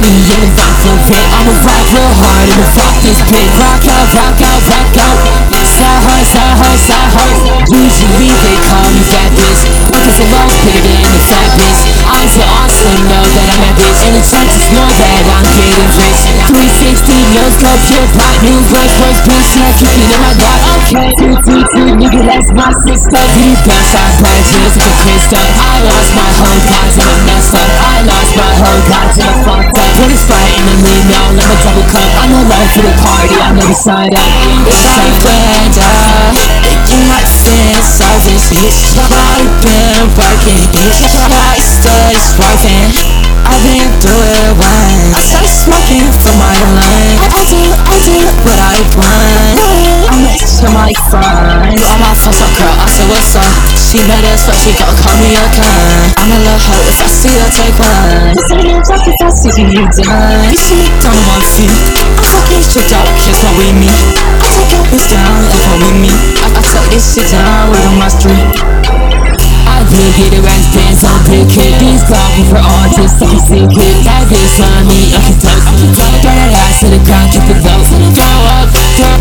money and the vibe so fit. I'ma rock real hard and fuck this bitch. Rock out, rock out, rock out. Side hard, side hard, side hard. Usually they call me fat bitch, because the love bigger than the fat bitch. I'm so awesome, know that I'm that bitch. And the chances know that I'm getting rich. 360, no scope, pure pop, new Rolls Royce, bitch, yeah, keep it in my block. Okay, 222, nigga, that's my sister. You bounce out branches with a crystal. I lost my whole cards and I messed up. I lost my whole cards and I fucked up. Put a Sprite in the limo, let me double cup. I'm alive for the party, I never signed up. It's like weather, you might feel selfish. It's like been working, it's like steady swerving. I've been through it once. I started smoking for my line. I do what I want. I'm next to my friend. All my friends are girl, I said what's up. She mad as fuck, she gon' call me a cunt. I'ma love her if I see her take one. This ain't no talk if I see you done. You see me down on my feet. I'm fucking stripped out, kids not with me. I take your bitch down, if I'm with me. I tuck this shit down right on my street. I did get around dance on big kid. These clowns for artists, I can see kid. That bitch on me, I can toast. Throw that ass to the ground, keep it low. Throw up,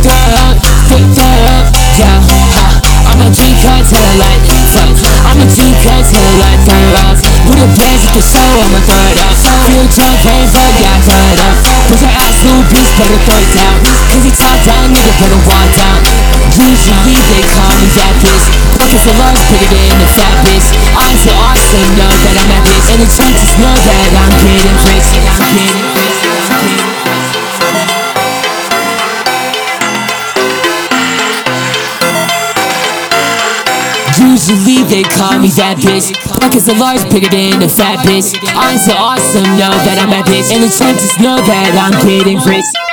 yeah, ha. I'm a G-cut till I light fuck. I'm a G-cut till I light turn off. With a bands at the show, I'ma throw it up. Feel drunk, ain't fuck, yeah, I throw it up. Put your ass little bitch, better throw it down. Cause he top down, nigga, better walk down. Usually they call me that bitch, because the love's bigger than the fat bitch. I'm so awesome, know that I'm that bitch. And the chances know that I'm getting rich. I'm getting rich. Usually they call me that bitch, because the large bigger than the fat bitch. I'm so awesome, know that I'm that bitch. And the chances know that I'm getting rich.